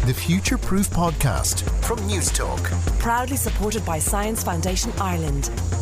The Future Proof Podcast from Newstalk. Proudly supported by Science Foundation Ireland.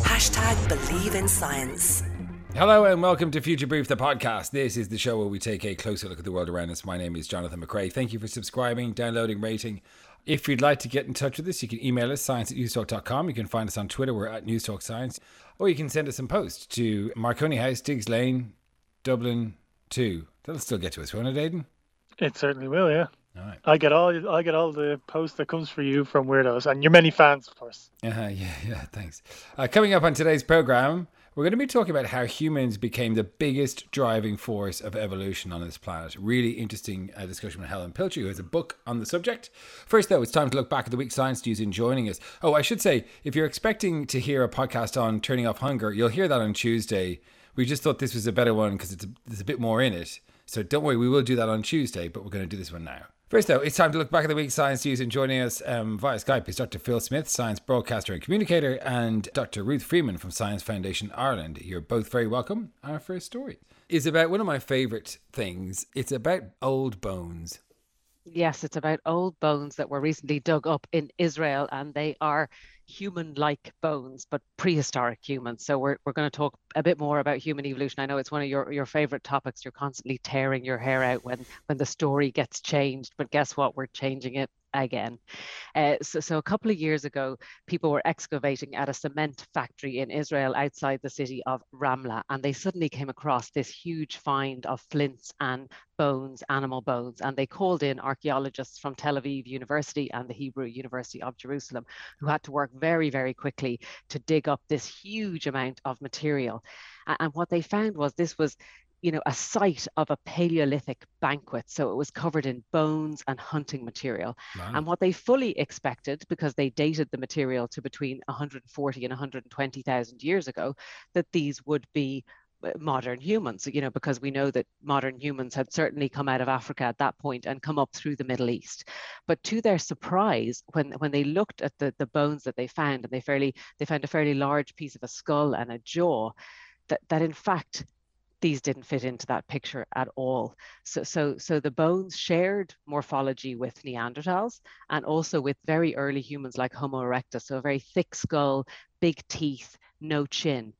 #BelieveInScience. Hello and welcome to Future Proof, the podcast. This is the show where we take a closer look at the world around us. My name is Jonathan McRae. Thank you for subscribing, downloading, rating. If you'd like to get in touch with us, you can email us, science@newstalk.com. You can find us on Twitter, we're at newstalkscience. Or you can send us some post to Marconi House, Diggs Lane, Dublin 2. That'll still get to us, won't it, Aidan? It certainly will, yeah. All right. I get all the post that comes for you from weirdos and your many fans, of course. Yeah, thanks. Coming up on today's program, we're going to be talking about how humans became the biggest driving force of evolution on this planet. Really interesting discussion with Helen Pilcher, who has a book on the subject. First, though, it's time to look back at the week's science news in joining us. Oh, I should say, if you're expecting to hear a podcast on turning off hunger, you'll hear that on Tuesday. We just thought this was a better one because there's a bit more in it. So don't worry, we will do that on Tuesday, but we're going to do this one now. First, though, it's time to look back at the week's science news, and joining us via Skype is Dr. Phil Smith, science broadcaster and communicator, and Dr. Ruth Freeman from Science Foundation Ireland. You're both very welcome. Our first story is about one of my favourite things. It's about old bones. Yes, it's about old bones that were recently dug up in Israel, and they are human-like bones, but prehistoric humans. So we're going to talk a bit more about human evolution. I know it's one of your favorite topics. You're constantly tearing your hair out when the story gets changed, but guess what? We're changing it again. So a couple of years ago, people were excavating at a cement factory in Israel outside the city of Ramla, and they suddenly came across this huge find of flints and bones, animal bones, and they called in archaeologists from Tel Aviv University and the Hebrew University of Jerusalem, who had to work very, very quickly to dig up this huge amount of material. And what they found was this was a site of a Paleolithic banquet. So it was covered in bones and hunting material. Wow. And what they fully expected, because they dated the material to between 140 and 120,000 years ago, that these would be modern humans, because we know that modern humans had certainly come out of Africa at that point and come up through the Middle East. But to their surprise, when they looked at the bones that they found, and they found a fairly large piece of a skull and a jaw, that in fact, these didn't fit into that picture at all. So the bones shared morphology with Neanderthals and also with very early humans like Homo erectus. So a very thick skull, big teeth, no chin.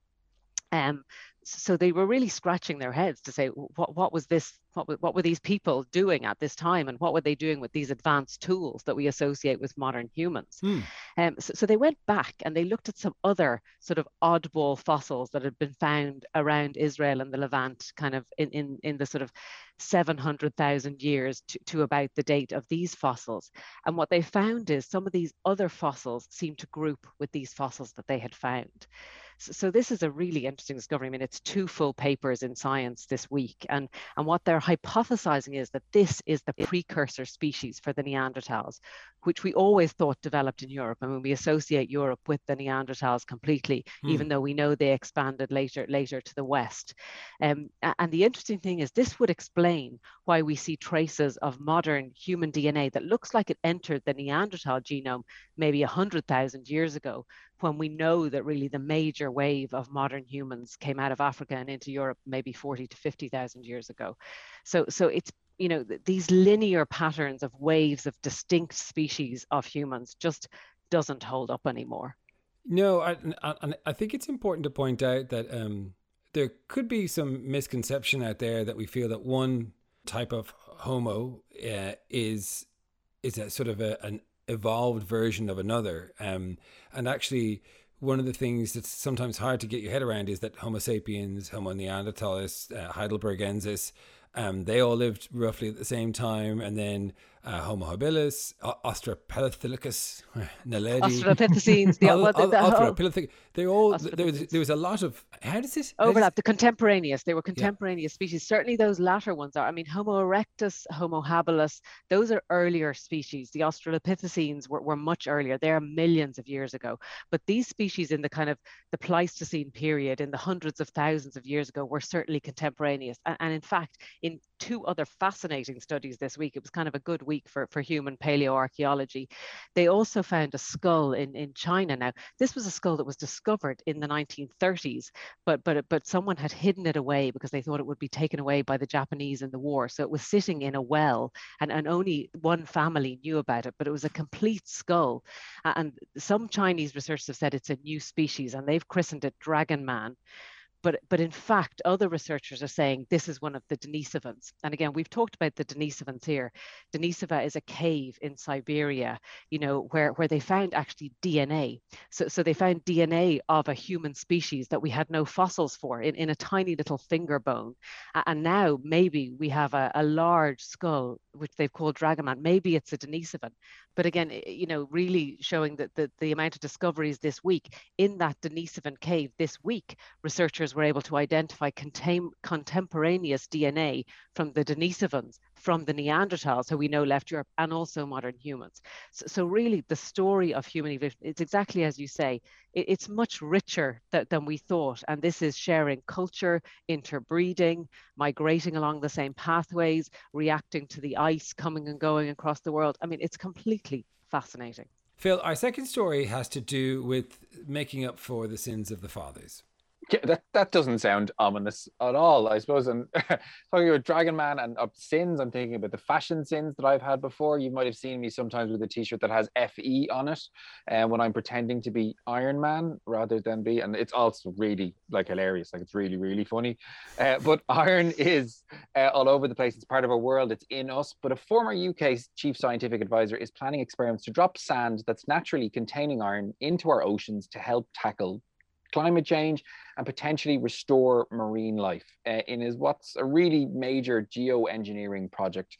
So they were really scratching their heads to say, what was this? What were these people doing at this time? And what were they doing with these advanced tools that we associate with modern humans? So they went back and they looked at some other sort of oddball fossils that had been found around Israel and the Levant, kind of in the sort of 700,000 years to about the date of these fossils. And what they found is some of these other fossils seem to group with these fossils that they had found. So this is a really interesting discovery. I mean, it's 2 full papers in Science this week. And what they're hypothesizing is that this is the precursor species for the Neanderthals, which we always thought developed in Europe. I mean, we associate Europe with the Neanderthals completely, even though we know they expanded later to the West. And the interesting thing is this would explain why we see traces of modern human DNA that looks like it entered the Neanderthal genome maybe 100,000 years ago, when we know that really the major wave of modern humans came out of Africa and into Europe maybe 40 to 50,000 years ago. So it's, these linear patterns of waves of distinct species of humans just doesn't hold up anymore. No, I think it's important to point out that there could be some misconception out there that we feel that one type of Homo is a sort of an evolved version of another. And actually, one of the things that's sometimes hard to get your head around is that Homo sapiens, Homo neanderthalis, Heidelbergensis, they all lived roughly at the same time, and then Homo habilis, Australopithecus, Naledi, Australopithecines, Australopithecus. They all there was a lot of overlap. The contemporaneous, they were contemporaneous species. Certainly, those latter ones are. I mean, Homo erectus, Homo habilis, those are earlier species. The Australopithecines were much earlier. They are millions of years ago. But these species in the kind of the Pleistocene period, in the hundreds of thousands of years ago, were certainly contemporaneous. And in fact, in two other fascinating studies this week. It was kind of a good week for human paleoarchaeology. They also found a skull in China. Now, this was a skull that was discovered in the 1930s, but someone had hidden it away because they thought it would be taken away by the Japanese in the war. So it was sitting in a well, and only one family knew about it, but it was a complete skull. And some Chinese researchers have said it's a new species, and they've christened it Dragon Man. But in fact, other researchers are saying this is one of the Denisovans. And again, we've talked about the Denisovans here. Denisova is a cave in Siberia, where they found actually DNA. So they found DNA of a human species that we had no fossils for in a tiny little finger bone. And now maybe we have a large skull, which they've called Dragoman. Maybe it's a Denisovan. But again, really showing that the amount of discoveries this week in that Denisovan cave this week, researchers were able to identify contemporaneous DNA from the Denisovans, from the Neanderthals, who we know left Europe, and also modern humans. So really the story of human evolution, it's exactly as you say, it's much richer than we thought. And this is sharing culture, interbreeding, migrating along the same pathways, reacting to the ice coming and going across the world. I mean, it's completely fascinating. Phil, our second story has to do with making up for the sins of the fathers. Yeah, that doesn't sound ominous at all. I suppose I'm talking about Dragon Man and sins. I'm thinking about the fashion sins that I've had before. You might have seen me sometimes with a t-shirt that has FE on it, and when I'm pretending to be Iron Man rather than be, and it's also really hilarious. It's really, really funny. But iron is all over the place. It's part of our world. It's in us. But a former UK chief scientific advisor is planning experiments to drop sand that's naturally containing iron into our oceans to help tackle climate change and potentially restore marine life in what's a really major geoengineering project.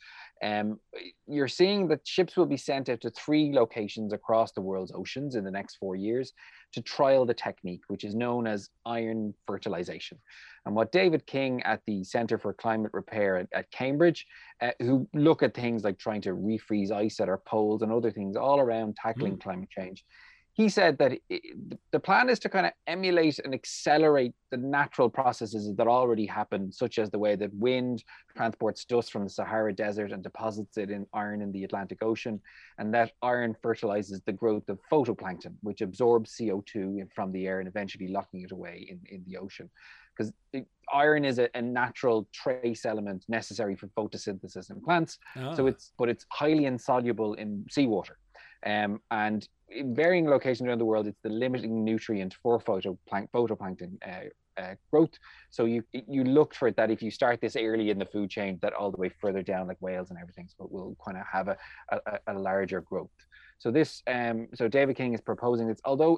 You're seeing that ships will be sent out to 3 locations across the world's oceans in the next 4 years to trial the technique, which is known as iron fertilization. And what David King at the Centre for Climate Repair at Cambridge, who look at things like trying to refreeze ice at our poles and other things all around tackling climate change, he said that the plan is to kind of emulate and accelerate the natural processes that already happen, such as the way that wind transports dust from the Sahara Desert and deposits it in iron in the Atlantic Ocean, and that iron fertilizes the growth of phytoplankton, which absorbs CO2 from the air and eventually locking it away in the ocean. Because iron is a natural trace element necessary for photosynthesis in plants. So it's highly insoluble in seawater. And in varying locations around the world, it's the limiting nutrient for photoplankton growth. So you look for it that if you start this early in the food chain, that all the way further down, like whales and everything, so it will kind of have a larger growth. So this, so David King is proposing this, although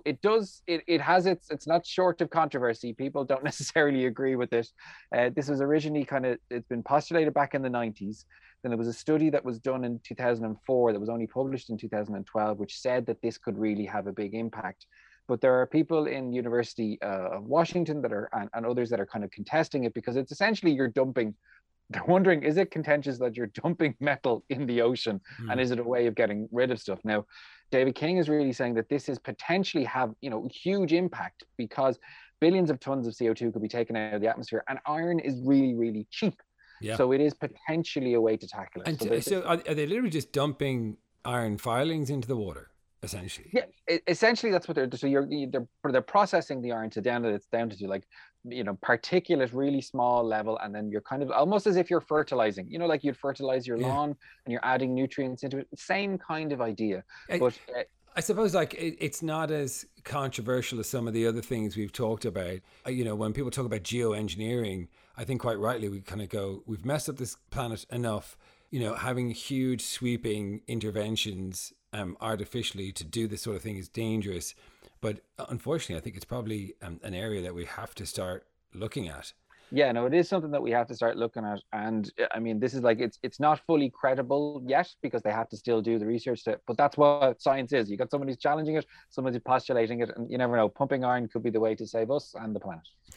it's not short of controversy. People don't necessarily agree with it. This was originally it's been postulated back in the 90s. Then there was a study that was done in 2004 that was only published in 2012, which said that this could really have a big impact. But there are people in University of Washington and others that are kind of contesting it, because it's essentially they're wondering, is it contentious that you're dumping metal in the ocean? And is it a way of getting rid of stuff? Now, David King is really saying that this is potentially have, huge impact, because billions of tons of CO2 could be taken out of the atmosphere, and iron is really, really cheap. Yeah. So it is potentially a way to tackle it. And so are they literally just dumping iron filings into the water, essentially? Yeah, essentially that's what they're. So they're processing the iron it's down to particulate, really small level, and then you're kind of almost as if you're fertilizing. Like you'd fertilize your lawn, and you're adding nutrients into it. Same kind of idea, but. I suppose it's not as controversial as some of the other things we've talked about. When people talk about geoengineering, I think quite rightly we kind of go, we've messed up this planet enough. Having huge sweeping interventions artificially to do this sort of thing is dangerous. But unfortunately, I think it's probably an area that we have to start looking at. Yeah, no, it is something that we have to start looking at. And I mean, this is it's not fully credible yet, because they have to still do the research but that's what science is. You got somebody who's challenging it, somebody who's postulating it, and you never know, pumping iron could be the way to save us and the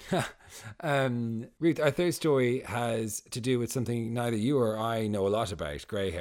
planet. Ruth, our third story has to do with something neither you or I know a lot about: grey hair.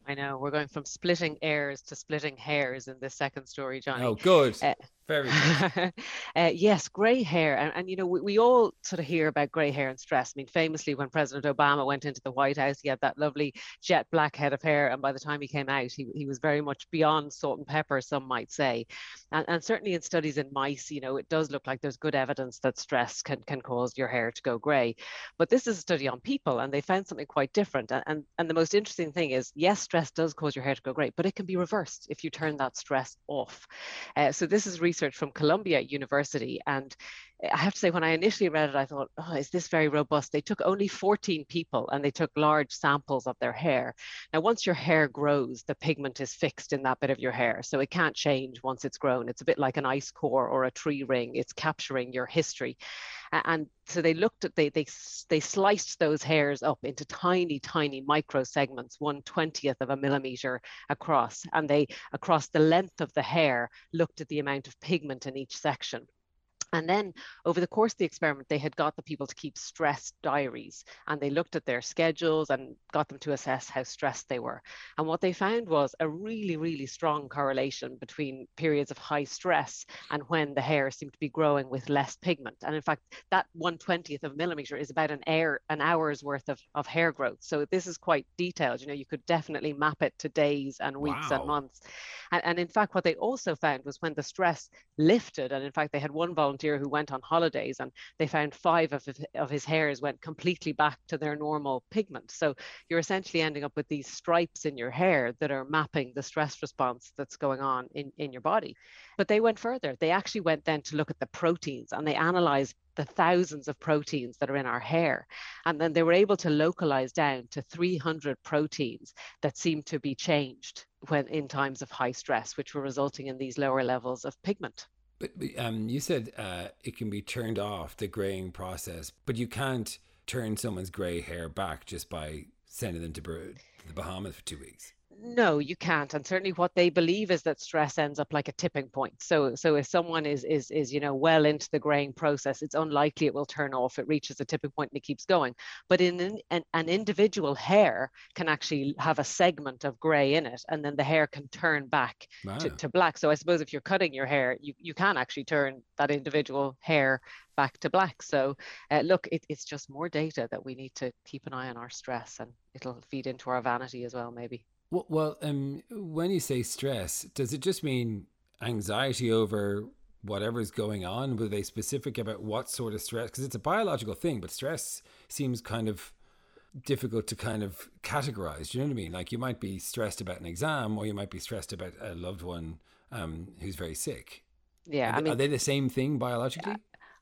I know we're going from splitting airs to splitting hairs in this second story, Johnny. Oh, good. Uh, Very good. yes, grey hair. And you know, we all sort of hear about grey hair and stress. I mean, famously, when President Obama went into the White House, he had that lovely jet black head of hair. And by the time he came out, he was very much beyond salt and pepper, some might say. And certainly in studies in mice, you know, it does look like there's good evidence that stress can cause your hair to go grey. But this is a study on people, and they found something quite different. And the most interesting thing is, yes, stress does cause your hair to go grey, but it can be reversed if you turn that stress off. So this is research from Columbia University. And I have to say, when I initially read it, I thought, oh, is this very robust? They took only 14 people and they took large samples of their hair. Now, once your hair grows, the pigment is fixed in that bit of your hair. So it can't change once it's grown. It's a bit like an ice core or a tree ring. It's capturing your history. And so they looked at, they sliced those hairs up into tiny, tiny micro segments, 1/20th of a millimeter across. And they, across the length of the hair, looked at the amount of pigment in each section. And then over the course of the experiment, they had got the people to keep stress diaries, and they looked at their schedules and got them to assess how stressed they were. And what they found was a really, really strong correlation between periods of high stress and when the hair seemed to be growing with less pigment. And in fact, that 1/20th of a millimeter is about an hour's worth of hair growth. So this is quite detailed. You know, you could definitely map it to days and weeks and months. And in fact, what they also found was when the stress lifted, and in fact, they had one volunteer who went on holidays, and they found 5 of his hairs went completely back to their normal pigment. So you're essentially ending up with these stripes in your hair that are mapping the stress response that's going on in your body. But they went further. They actually went then to look at the proteins, and they analyzed the thousands of proteins that are in our hair. And then they were able to localize down to 300 proteins that seemed to be changed when in times of high stress, which were resulting in these lower levels of pigment. But you said it can be turned off, the graying process, but you can't turn someone's grey hair back just by sending them to the Bahamas for 2 weeks. No, you can't. And certainly what they believe is that stress ends up like a tipping point. So if someone is you know, well into the graying process, it's unlikely it will turn off. It reaches a tipping point and it keeps going. But in an individual hair can actually have a segment of gray in it, and then the hair can turn back to black. So I suppose if you're cutting your hair, you can actually turn that individual hair back to black. So look, it's just more data that we need to keep an eye on our stress, and it'll feed into our vanity as well, maybe. Well, when you say stress, does it just mean anxiety over whatever's going on? Were they specific about what sort of stress? Because it's a biological thing, but stress seems kind of difficult to kind of categorize. Do you know what I mean? Like, you might be stressed about an exam, or you might be stressed about a loved one who's very sick. Yeah, are they the same thing biologically?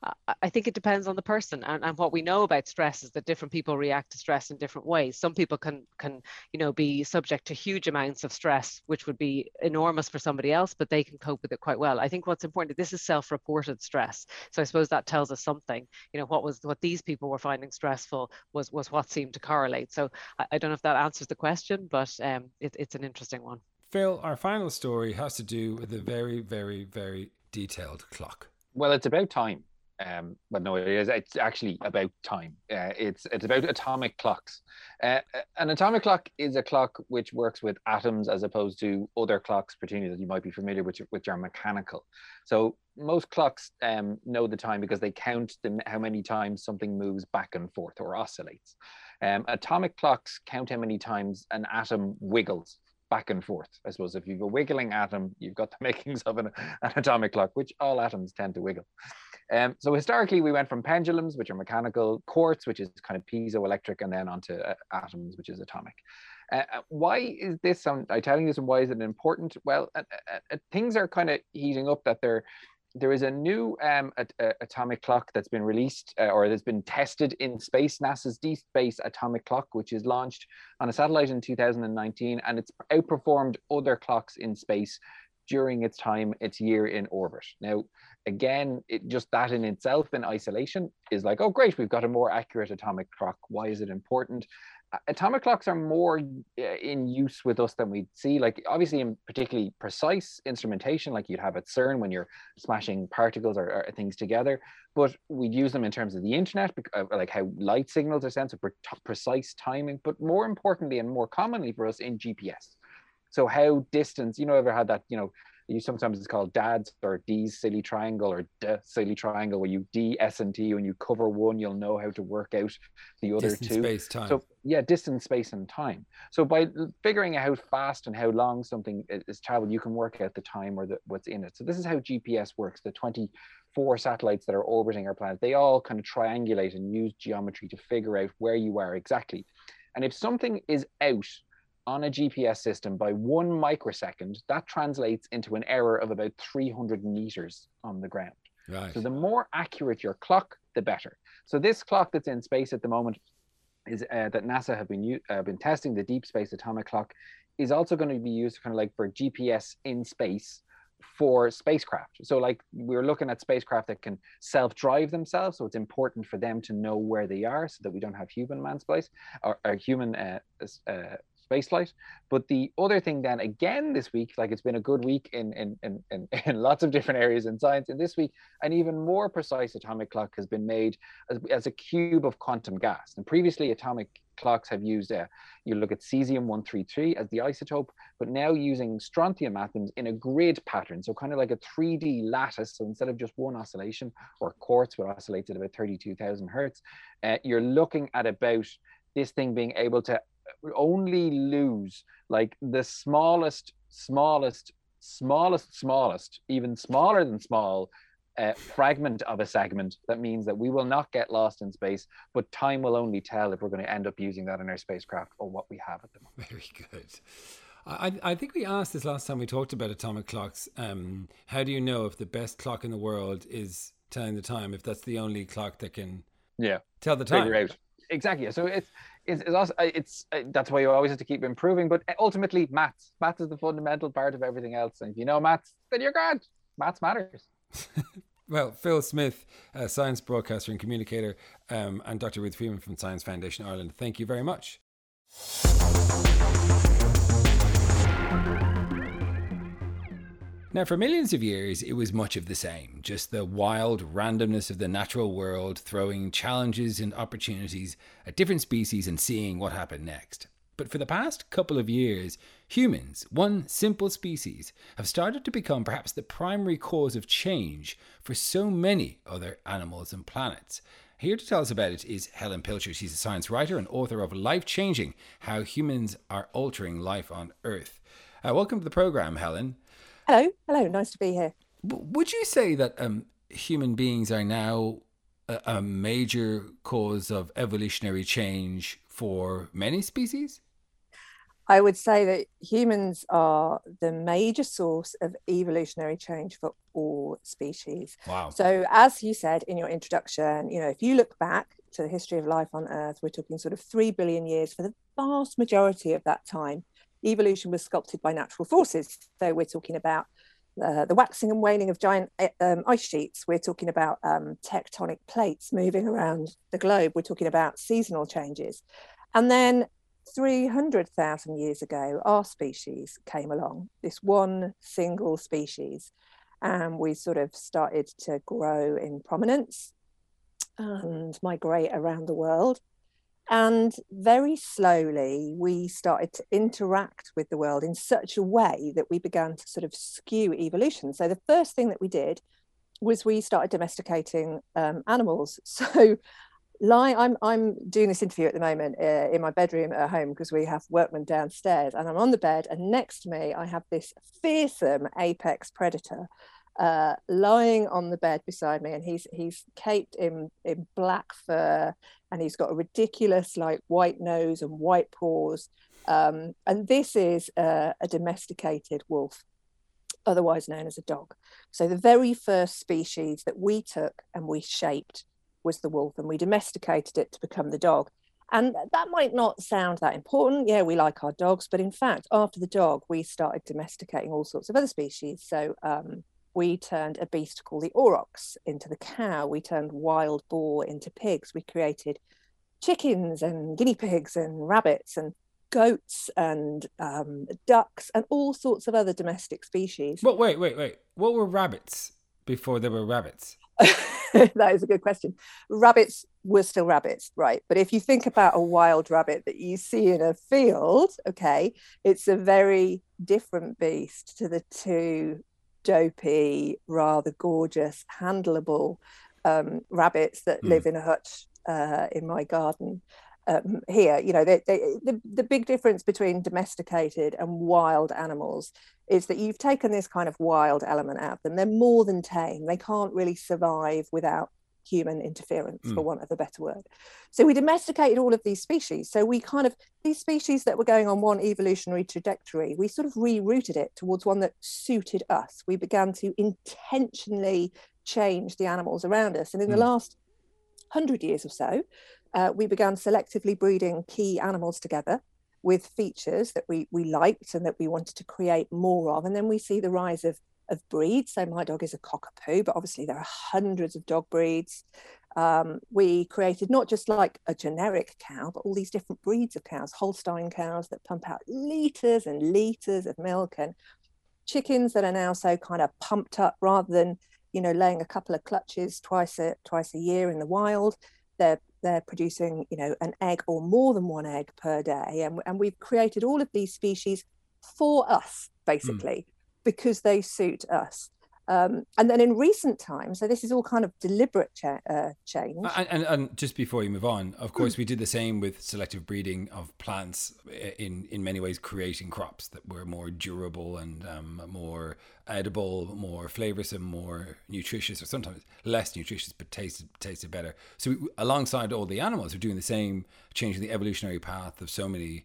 I think it depends on the person, and what we know about stress is that different people react to stress in different ways. Some people can you know, be subject to huge amounts of stress, which would be enormous for somebody else, but they can cope with it quite well. I think what's important, this is self-reported stress, so I suppose that tells us something. You know, what these people were finding stressful was what seemed to correlate. So I don't know if that answers the question, but it's an interesting one. Phil, our final story has to do with a very, very, very detailed clock. Well, it's about time. But no, it's actually about time. It's about atomic clocks. An atomic clock is a clock which works with atoms, as opposed to other clocks, particularly that you might be familiar with, which are mechanical. So most clocks know the time because they count how many times something moves back and forth or oscillates. Atomic clocks count how many times an atom wiggles back and forth. I suppose if you've a wiggling atom, you've got the makings of an atomic clock, which all atoms tend to wiggle. So historically, we went from pendulums, which are mechanical, quartz, which is kind of piezoelectric, and then onto atoms, which is atomic. Why is this? I'm telling you this, and why is it important? Well, things are kind of heating up. That there is a new atomic clock that's been released or that's been tested in space, NASA's Deep Space Atomic Clock, which is launched on a satellite in 2019, and it's outperformed other clocks in space during its year in orbit. Now, again, just that in itself, in isolation, is like, oh, great, we've got a more accurate atomic clock. Why is it important? Atomic clocks are more in use with us than we'd see, like obviously in particularly precise instrumentation, like you'd have at CERN when you're smashing particles or things together, but we'd use them in terms of the internet, like how light signals are sent, so precise timing, but more importantly and more commonly for us in GPS. So how distance, ever had that, you sometimes it's called DADS or D's silly triangle or D silly triangle, where you D, S, and T, when you cover one, you'll know how to work out the other Distance, two. space, time. So yeah, distance, space, and time. So by figuring out how fast and how long something is traveled, you can work out the time or what's in it. So this is how GPS works. The 24 satellites that are orbiting our planet, they all kind of triangulate and use geometry to figure out where you are exactly. And if something is out on a GPS system by 1 microsecond, that translates into an error of about 300 meters on the ground. Right. So the more accurate your clock, the better. So this clock that's in space at the moment is that NASA have been testing, the Deep Space Atomic Clock, is also going to be used kind of like for GPS in space for spacecraft. So like we're looking at spacecraft that can self-drive themselves. So it's important for them to know where they are so that we don't have human man space or human spaceflight. But the other thing then again this week, like it's been a good week in lots of different areas in science, and this week an even more precise atomic clock has been made as a cube of quantum gas. And previously atomic clocks have used you look at cesium-133 as the isotope, but now using strontium atoms in a grid pattern, so kind of like a 3D lattice. So instead of just one oscillation, or quartz would oscillate at about 32,000 hertz, you're looking at about this thing being able to only lose like the smallest, even smaller than small fragment of a segment. That means that we will not get lost in space, but time will only tell if we're going to end up using that in our spacecraft or what we have at the moment. Very good. I think we asked this last time we talked about atomic clocks. How do you know if the best clock in the world is telling the time, if that's the only clock that can tell the time? Figure out. Exactly. So it's that's why you always have to keep improving. But ultimately, maths is the fundamental part of everything else. And if you know maths, then you're grand. Maths matters. Well, Phil Smith, a science broadcaster and communicator, and Dr. Ruth Freeman from Science Foundation Ireland, thank you very much. Now, for millions of years, it was much of the same, just the wild randomness of the natural world, throwing challenges and opportunities at different species and seeing what happened next. But for the past couple of years, humans, one simple species, have started to become perhaps the primary cause of change for so many other animals and planets. Here to tell us about it is Helen Pilcher. She's a science writer and author of Life-Changing: How Humans Are Altering Life on Earth. Welcome to the program, Helen. Hello, nice to be here. Would you say that human beings are now a major cause of evolutionary change for many species? I would say that humans are the major source of evolutionary change for all species. Wow. So as you said in your introduction, if you look back to the history of life on Earth, we're talking sort of 3 billion years. For the vast majority of that time, evolution was sculpted by natural forces. So we're talking about the waxing and waning of giant ice sheets. We're talking about tectonic plates moving around the globe. We're talking about seasonal changes. And then 300,000 years ago, our species came along, this one single species, and we sort of started to grow in prominence and migrate around the world. And very slowly, we started to interact with the world in such a way that we began to sort of skew evolution. So the first thing that we did was we started domesticating animals. So I'm doing this interview at the moment in my bedroom at home because we have workmen downstairs, and I'm on the bed, and next to me, I have this fearsome apex predator lying on the bed beside me, and he's caped in black fur, and he's got a ridiculous like white nose and white paws, and this is a domesticated wolf, otherwise known as a dog. So the very first species that we took and we shaped was the wolf, and we domesticated it to become the dog. And that might not sound that important. Yeah, we like our dogs, but in fact, after the dog, we started domesticating all sorts of other species. So we turned a beast called the aurochs into the cow. We turned wild boar into pigs. We created chickens and guinea pigs and rabbits and goats and ducks and all sorts of other domestic species. But wait. What were rabbits before there were rabbits? That is a good question. Rabbits were still rabbits, right? But if you think about a wild rabbit that you see in a field, okay, it's a very different beast to the two dopey, rather gorgeous, handleable rabbits that live in a hutch in my garden. Here, you know, the big difference between domesticated and wild animals is that you've taken this kind of wild element out of them. They're more than tame. They can't really survive without human interference, for want of a better word. So we domesticated all of these species. So we kind of, these species that were going on one evolutionary trajectory, we sort of rerouted it towards one that suited us. We began to intentionally change the animals around us. And in the last 100 years or so, we began selectively breeding key animals together with features that we liked and that we wanted to create more of. And then we see the rise of breeds. So my dog is a cockapoo, but obviously there are hundreds of dog breeds. We created not just like a generic cow, but all these different breeds of cows, Holstein cows that pump out litres and litres of milk, and chickens that are now so kind of pumped up rather than, you know, laying a couple of clutches twice a year in the wild. They're producing, you know, an egg or more than one egg per day. And we've created all of these species for us, basically, because they suit us. And then in recent times, so this is all kind of deliberate change. And just before you move on, of course, we did the same with selective breeding of plants, in many ways creating crops that were more durable and more edible, more flavoursome, more nutritious, or sometimes less nutritious, but tasted better. So alongside all the animals, we're doing the same, changing the evolutionary path of so many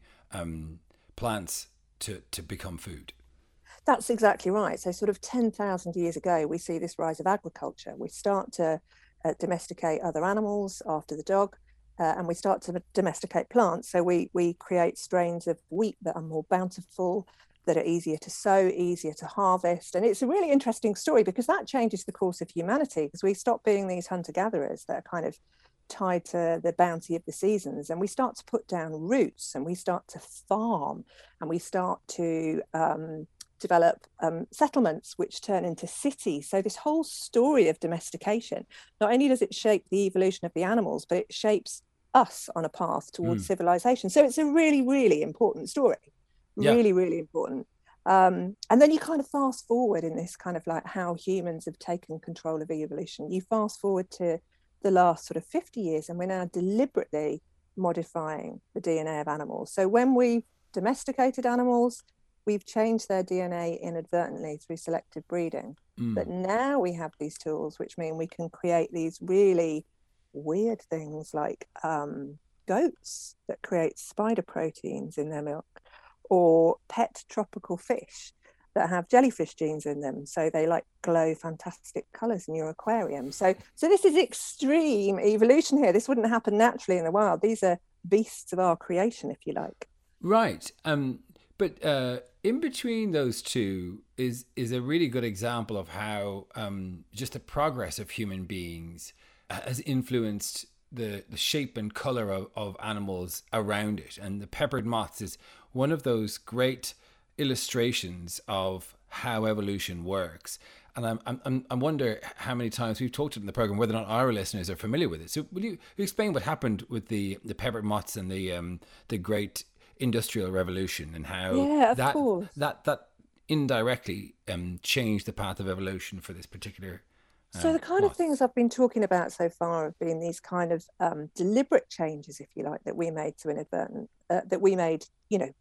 plants to become food. That's exactly right. So sort of 10,000 years ago, we see this rise of agriculture. We start to domesticate other animals after the dog, and we start to domesticate plants. So we create strains of wheat that are more bountiful, that are easier to sow, easier to harvest. And it's a really interesting story because that changes the course of humanity, because we stop being these hunter-gatherers that are kind of tied to the bounty of the seasons, and we start to put down roots, and we start to farm, and we start to develop settlements which turn into cities. So this whole story of domestication, not only does it shape the evolution of the animals, but it shapes us on a path towards civilization. So it's a really, really important story. Really, really important. And then you kind of fast forward in this kind of like how humans have taken control of evolution. You fast forward to the last sort of 50 years, and we're now deliberately modifying the DNA of animals. So when we've domesticated animals, we've changed their DNA inadvertently through selective breeding. But now we have these tools which mean we can create these really weird things like goats that create spider proteins in their milk, or pet tropical fish that have jellyfish genes in them, so they like glow fantastic colors in your aquarium. So this is extreme evolution here. This wouldn't happen naturally in the wild. These are beasts of our creation, if you like. Right. But in between those two is a really good example of how just the progress of human beings has influenced the shape and color of animals around it. And the peppered moths is one of those great illustrations of how evolution works. And I wonder how many times we've talked in the program, whether or not our listeners are familiar with it. So will you explain what happened with the peppered moths and the great Industrial Revolution, and how that indirectly changed the path of evolution for this particular so the kind of things I've been talking about so far have been these kind of deliberate changes, if you like, that we made to inadvertent, that we made, you know,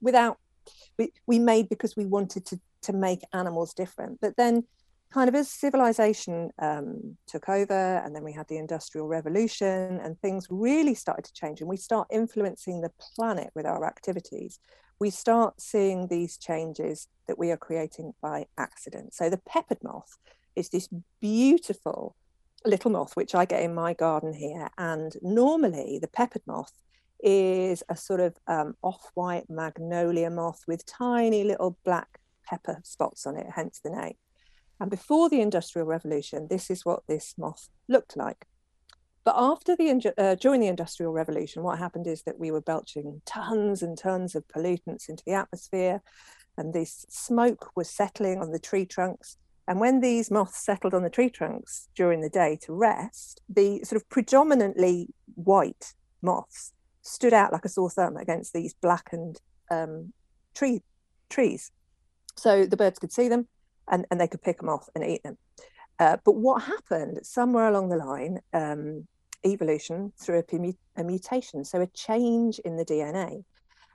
we made because we wanted to make animals different. But then kind of as civilization took over, and then we had the Industrial Revolution, and things really started to change, and we start influencing the planet with our activities, we start seeing these changes that we are creating by accident. So the peppered moth is this beautiful little moth, which I get in my garden here. And normally the peppered moth is a sort of off-white magnolia moth with tiny little black pepper spots on it, hence the name. And before the Industrial Revolution, this is what this moth looked like. But after during the Industrial Revolution, what happened is that we were belching tons and tons of pollutants into the atmosphere, and this smoke was settling on the tree trunks. And when these moths settled on the tree trunks during the day to rest, the sort of predominantly white moths stood out like a sore thumb against these blackened trees. So the birds could see them and they could pick them off and eat them. But what happened somewhere along the line, evolution through a mutation, so a change in the DNA,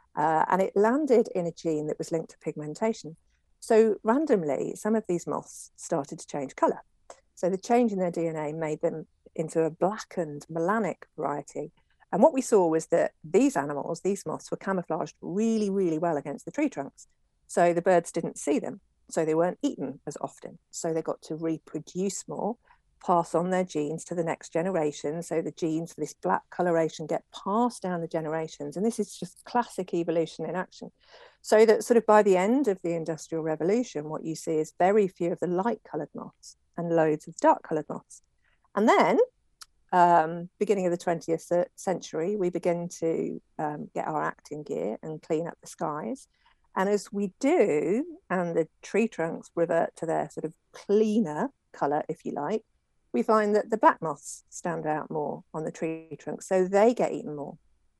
and it landed in a gene that was linked to pigmentation. So randomly, some of these moths started to change colour. So the change in their DNA made them into a blackened melanic variety. And what we saw was that these animals, these moths, were camouflaged really, really well against the tree trunks. So the birds didn't see them. So they weren't eaten as often. So they got to reproduce more, pass on their genes to the next generation. So the genes for this black coloration get passed down the generations. And this is just classic evolution in action. So that sort of by the end of the Industrial Revolution, what you see is very few of the light coloured moths and loads of dark coloured moths. And then, beginning of the 20th century, we begin to get our act in gear and clean up the skies. And as we do, and the tree trunks revert to their sort of cleaner colour, if you like, we find that the black moths stand out more on the tree trunks, so they get eaten more.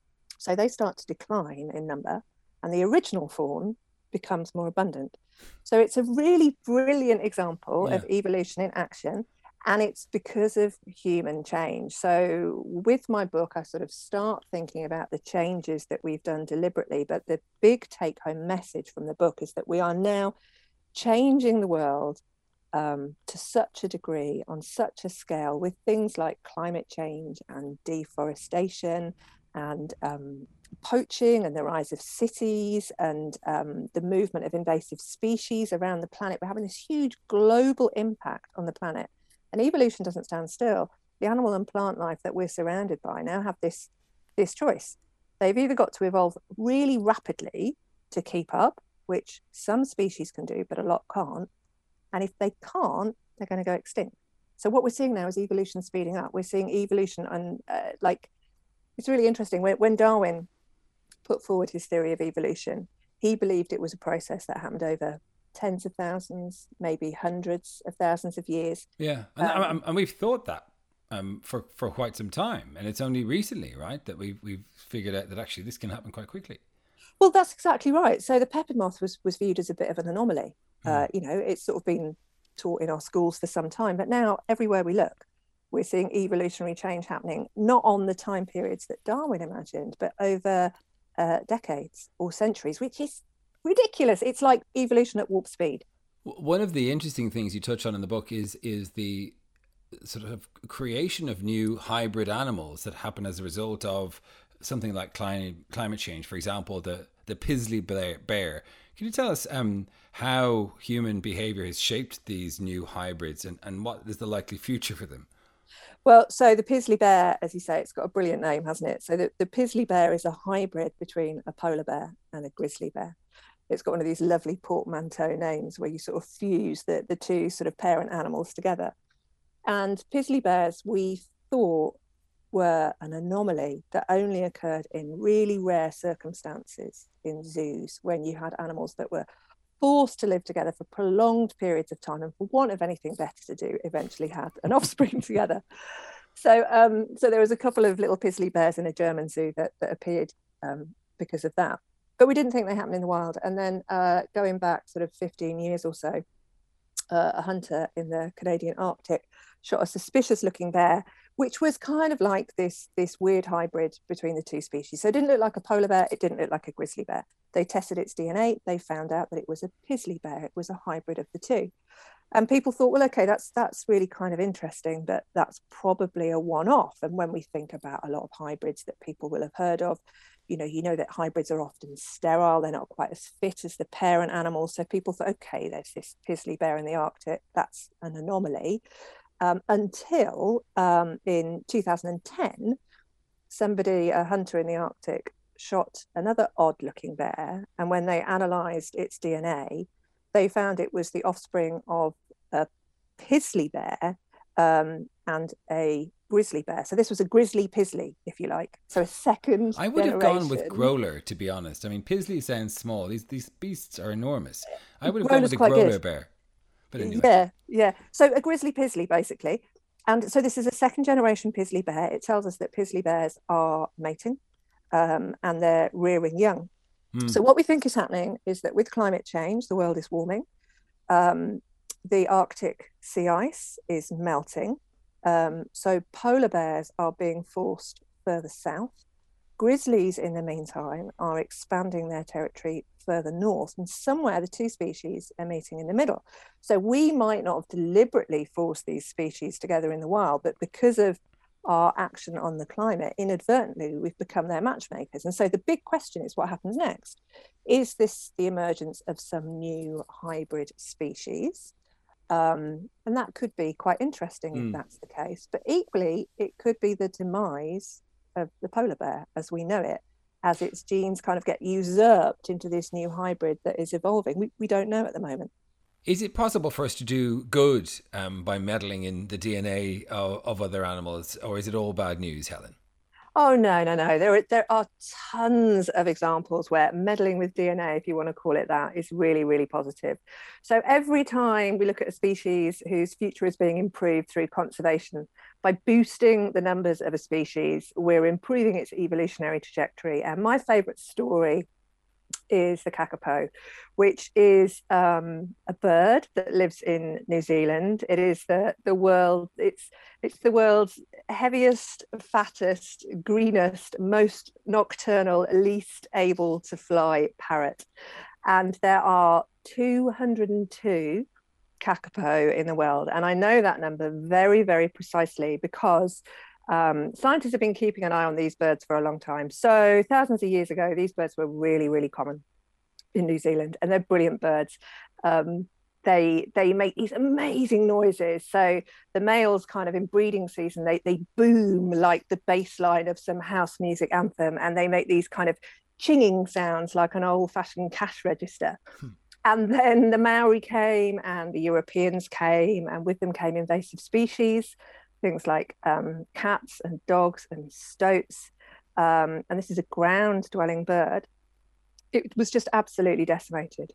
So they start to decline in number, and the original fawn becomes more abundant. So it's a really brilliant example of evolution in action, and it's because of human change. So with my book, I sort of start thinking about the changes that we've done deliberately, but the big take-home message from the book is that we are now changing the world to such a degree, on such a scale, with things like climate change and deforestation and poaching and the rise of cities and the movement of invasive species around the planet. We're having this huge global impact on the planet. And evolution doesn't stand still. The animal and plant life that we're surrounded by now have this choice. They've either got to evolve really rapidly to keep up, which some species can do, but a lot can't. And if they can't, they're going to go extinct. So what we're seeing now is evolution speeding up. We're seeing evolution, and it's really interesting. When Darwin put forward his theory of evolution, he believed it was a process that happened over tens of thousands, maybe hundreds of thousands of years. Yeah, and we've thought that for quite some time, and it's only recently, right, that we've figured out that actually this can happen quite quickly. Well, that's exactly right. So the peppered moth was viewed as a bit of an anomaly. It's sort of been taught in our schools for some time, but now everywhere we look, we're seeing evolutionary change happening, not on the time periods that Darwin imagined, but over decades or centuries, which is ridiculous. It's like evolution at warp speed. One of the interesting things you touch on in the book is the sort of creation of new hybrid animals that happen as a result of something like climate change. For example, the Pizzly bear. Can you tell us how human behavior has shaped these new hybrids and what is the likely future for them? Well, so the Pizzly bear, as you say, it's got a brilliant name, hasn't it? So the Pizzly bear is a hybrid between a polar bear and a grizzly bear. It's got one of these lovely portmanteau names where you sort of fuse the two sort of parent animals together. And Pizzly bears, we thought, were an anomaly that only occurred in really rare circumstances in zoos, when you had animals that were forced to live together for prolonged periods of time and, for want of anything better to do, eventually had an offspring together. So there was a couple of little Pizzly bears in a German zoo that appeared because of that. But we didn't think they happened in the wild. And then going back sort of 15 years or so, a hunter in the Canadian Arctic shot a suspicious looking bear, which was kind of like this weird hybrid between the two species. So it didn't look like a polar bear, it didn't look like a grizzly bear. They tested its DNA, they found out that it was a Pizzly bear, it was a hybrid of the two. And people thought, well, okay, that's really kind of interesting, but that's probably a one-off. And when we think about a lot of hybrids that people will have heard of, you know that hybrids are often sterile, they're not quite as fit as the parent animals. So people thought, okay, there's this Pizzly bear in the Arctic, that's an anomaly. Until in 2010, a hunter in the Arctic, shot another odd-looking bear, and when they analysed its DNA, they found it was the offspring of a Pizzly bear and a grizzly bear. So this was a grizzly Pizzly, if you like. So a second I would have gone with growler, to be honest. I mean, Pizzly sounds small. These beasts are enormous. I would have gone with the growler bear. But anyway. Yeah. So a grizzly pizzly, basically. And so this is a second generation pizzly bear. It tells us that pizzly bears are mating and they're rearing young. So what we think is happening is that with climate change, the world is warming. The Arctic sea ice is melting. So polar bears are being forced further south. Grizzlies, in the meantime, are expanding their territory further north, and somewhere the two species are meeting in the middle. So we might not have deliberately forced these species together in the wild, but because of our action on the climate, inadvertently, we've become their matchmakers. And so the big question is what happens next? Is this the emergence of some new hybrid species? And that could be quite interesting if that's the case. But equally, it could be the demise of the polar bear as we know it, as its genes kind of get usurped into this new hybrid that is evolving. We don't know at the moment. Is it possible for us to do good by meddling in the DNA of other animals, or is it all bad news, Helen? Oh, no. There are tons of examples where meddling with DNA, if you want to call it that, is really, really positive. So every time we look at a species whose future is being improved through conservation, by boosting the numbers of a species, we're improving its evolutionary trajectory. And my favourite story is the kakapo, which is a bird that lives in New Zealand. It is the world. It's the world's heaviest, fattest, greenest, most nocturnal, least able to fly parrot. And there are 202 kakapo in the world, and I know that number very, very precisely because scientists have been keeping an eye on these birds for a long time. So thousands of years ago, these birds were really, really common in New Zealand, and they're brilliant birds. They make these amazing noises. So the males kind of in breeding season, they boom like the bass line of some house music anthem, and they make these kind of chinging sounds like an old-fashioned cash register. And then the Maori came and the Europeans came, and with them came invasive species, things like cats and dogs and stoats. And this is a ground-dwelling bird. It was just absolutely decimated.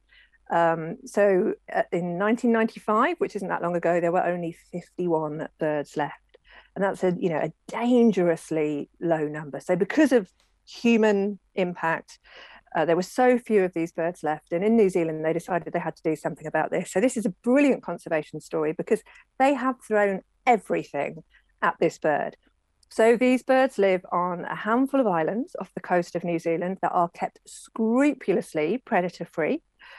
So in 1995, which isn't that long ago, there were only 51 birds left. And that's a dangerously low number. So because of human impact, there were so few of these birds left. And in New Zealand, they decided they had to do something about this. So this is a brilliant conservation story because they have thrown everything at this bird. So these birds live on a handful of islands off the coast of New Zealand that are kept scrupulously predator-free.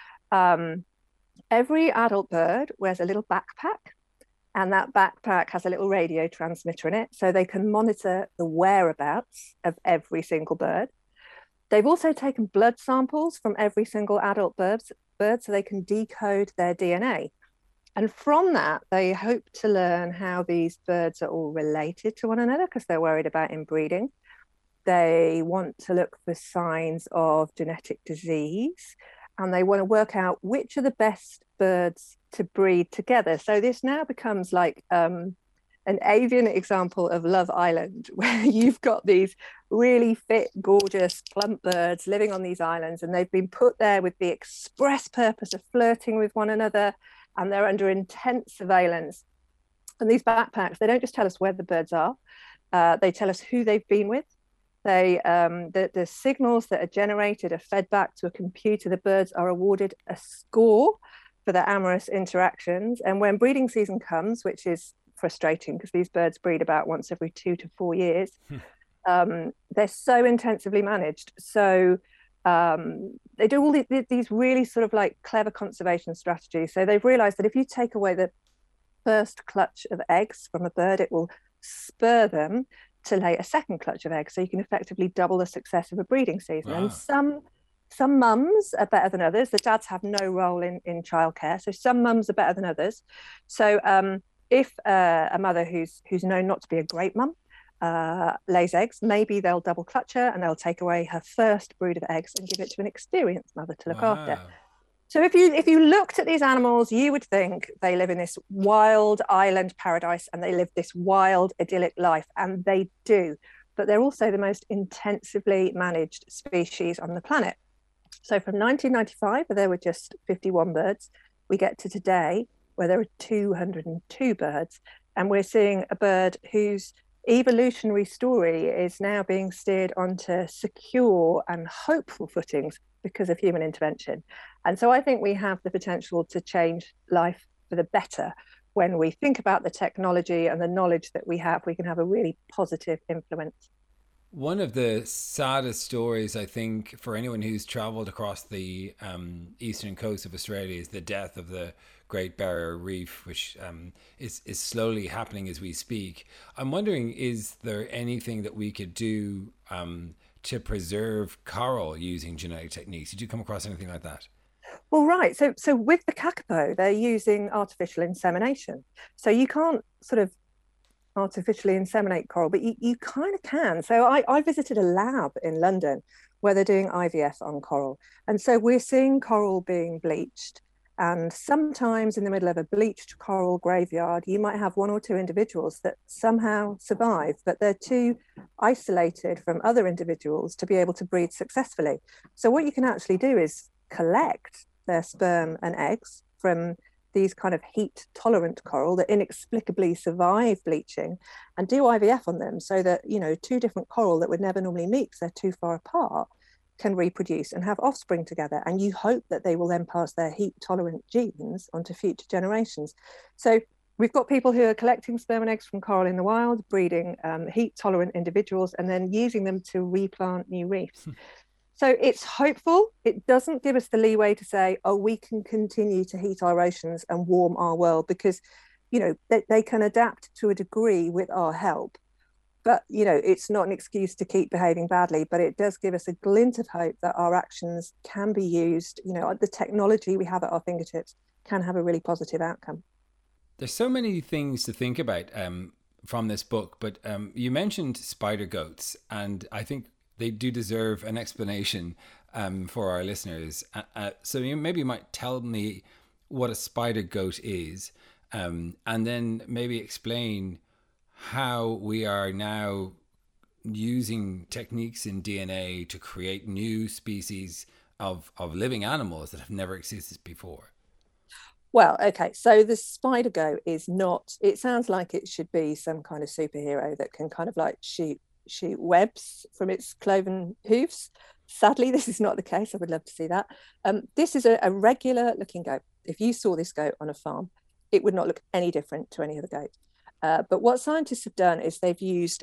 Every adult bird wears a little backpack, and that backpack has a little radio transmitter in it, so they can monitor the whereabouts of every single bird. They've also taken blood samples from every single adult bird so they can decode their DNA. And from that, they hope to learn how these birds are all related to one another because they're worried about inbreeding. They want to look for signs of genetic disease, and they want to work out which are the best birds to breed together. So this now becomes like an avian example of Love Island, where you've got these really fit, gorgeous, plump birds living on these islands, and they've been put there with the express purpose of flirting with one another, and they're under intense surveillance. And these backpacks, they don't just tell us where the birds are, they tell us who they've been with. The signals that are generated are fed back to a computer. The birds are awarded a score for their amorous interactions. And when breeding season comes, which is frustrating because these birds breed about once every 2 to 4 years, they're so intensively managed. So they do all these really sort of like clever conservation strategies. So they've realized that if you take away the first clutch of eggs from a bird, it will spur them to lay a second clutch of eggs. So you can effectively double the success of a breeding season. Wow. And some mums are better than others. The dads have no role in childcare. So some mums are better than others. So if a mother who's known not to be a great mum lays eggs, maybe they'll double clutch her and they'll take away her first brood of eggs and give it to an experienced mother to look after. So if you looked at these animals, you would think they live in this wild island paradise and they live this wild idyllic life, and they do. But they're also the most intensively managed species on the planet. So from 1995, where there were just 51 birds, we get to today, where there are 202 birds. And we're seeing a bird whose evolutionary story is now being steered onto secure and hopeful footings because of human intervention. And so I think we have the potential to change life for the better. When we think about the technology and the knowledge that we can have a really positive influence. One of the saddest stories, I think, for anyone who's traveled across the eastern coast of Australia is the death of the Great Barrier Reef, which is slowly happening as we speak. I'm wondering, is there anything that we could do to preserve coral using genetic techniques? Did you come across anything like that? Well, right. So with the kakapo, they're using artificial insemination. So you can't sort of artificially inseminate coral, but you kind of can. So I visited a lab in London where they're doing IVF on coral. And so we're seeing coral being bleached. And sometimes in the middle of a bleached coral graveyard, you might have one or two individuals that somehow survive, but they're too isolated from other individuals to be able to breed successfully. So what you can actually do is collect their sperm and eggs from these kind of heat tolerant coral that inexplicably survive bleaching, and do IVF on them so that, you know, two different coral that would never normally meet because they're too far apart can reproduce and have offspring together. And you hope that they will then pass their heat tolerant genes onto future generations. So we've got people who are collecting sperm and eggs from coral in the wild, breeding heat tolerant individuals, and then using them to replant new reefs. So it's hopeful. It doesn't give us the leeway to say, oh, we can continue to heat our oceans and warm our world, because, you know, they can adapt to a degree with our help. But, you know, it's not an excuse to keep behaving badly, but it does give us a glint of hope that our actions can be used. You know, the technology we have at our fingertips can have a really positive outcome. There's so many things to think about from this book, but you mentioned spider goats, and I think they do deserve an explanation for our listeners. So maybe you might tell me what a spider goat is, and then maybe explain how we are now using techniques in DNA to create new species of living animals that have never existed before. Well, okay, so the spider goat is not, it sounds like it should be some kind of superhero that can kind of like shoot webs from its cloven hooves. Sadly, this is not the case. I would love to see that. This is a regular looking goat. If you saw this goat on a farm, it would not look any different to any other goat. But what scientists have done is they've used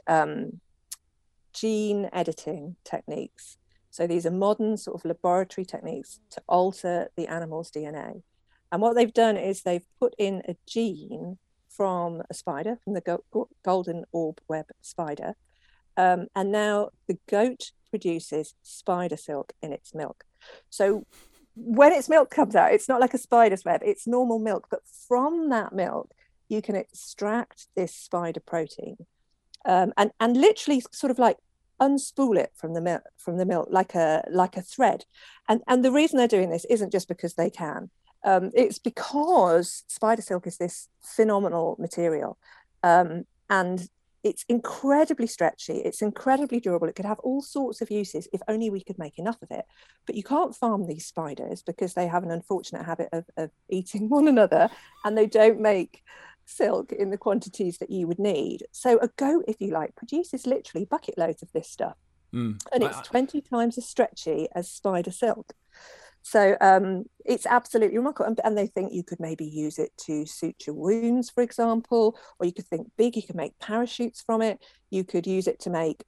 gene editing techniques. So these are modern sort of laboratory techniques to alter the animal's DNA. And what they've done is they've put in a gene from a spider, from the golden orb web spider. And now the goat produces spider silk in its milk. So when its milk comes out, it's not like a spider's web, it's normal milk. But from that milk, you can extract this spider protein and literally sort of like unspool it from the milk like a thread. And the reason they're doing this isn't just because they can. It's because spider silk is this phenomenal material. And it's incredibly stretchy, it's incredibly durable, it could have all sorts of uses if only we could make enough of it. But you can't farm these spiders because they have an unfortunate habit of eating one another, and they don't make silk in the quantities that you would need. So a goat, if you like, produces literally bucket loads of this stuff. And it's 20 times as stretchy as spider silk. So it's absolutely remarkable. And they think you could maybe use it to suture wounds, for example, or you could think big, you could make parachutes from it. You could use it to make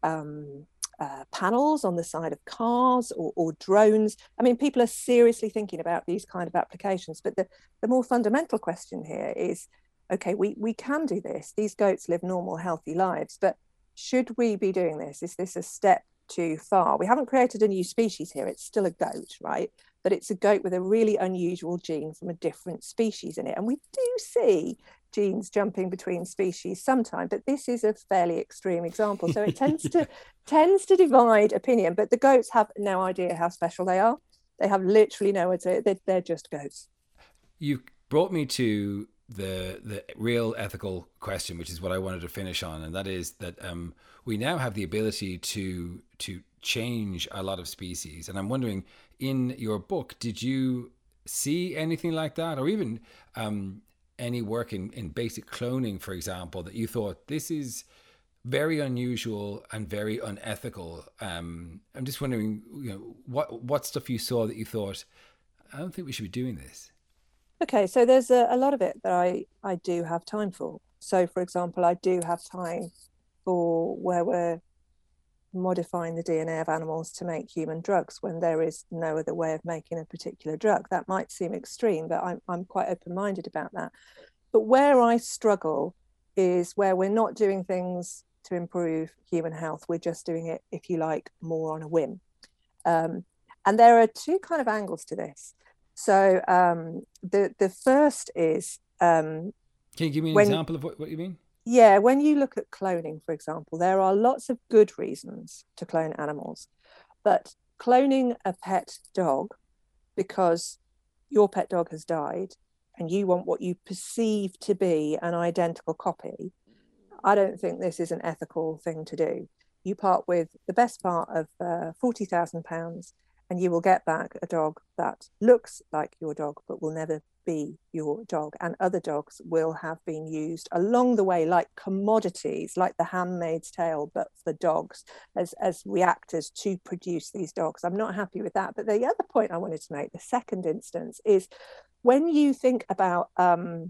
panels on the side of cars or drones. I mean, people are seriously thinking about these kind of applications. But the more fundamental question here is, okay, we can do this. These goats live normal, healthy lives. But should we be doing this? Is this a step too far? We haven't created a new species here. It's still a goat, right? But it's a goat with a really unusual gene from a different species in it. And we do see genes jumping between species sometimes, but this is a fairly extreme example. So it tends to divide opinion. But the goats have no idea how special they are. They have literally no idea. They're just goats. You brought me to the real ethical question, which is what I wanted to finish on, and that is that we now have the ability to change a lot of species. And I'm wondering, in your book, did you see anything like that, or even any work in basic cloning, for example, that you thought this is very unusual and very unethical? I'm just wondering, what stuff you saw that you thought, I don't think we should be doing this. Okay, so there's a lot of it that I do have time for. So, for example, I do have time for where we're modifying the DNA of animals to make human drugs when there is no other way of making a particular drug. That might seem extreme, but I'm quite open-minded about that. But where I struggle is where we're not doing things to improve human health. We're just doing it, if you like, more on a whim. And there are two kind of angles to this. So the first is... Can you give me an example of what you mean? Yeah, when you look at cloning, for example, there are lots of good reasons to clone animals. But cloning a pet dog because your pet dog has died and you want what you perceive to be an identical copy, I don't think this is an ethical thing to do. You part with the best part of £40,000 and you will get back a dog that looks like your dog but will never be your dog, and other dogs will have been used along the way like commodities, like the Handmaid's Tale, but for dogs as reactors to produce these dogs. I'm not happy with that. But the other point I wanted to make, the second instance, is when you think about some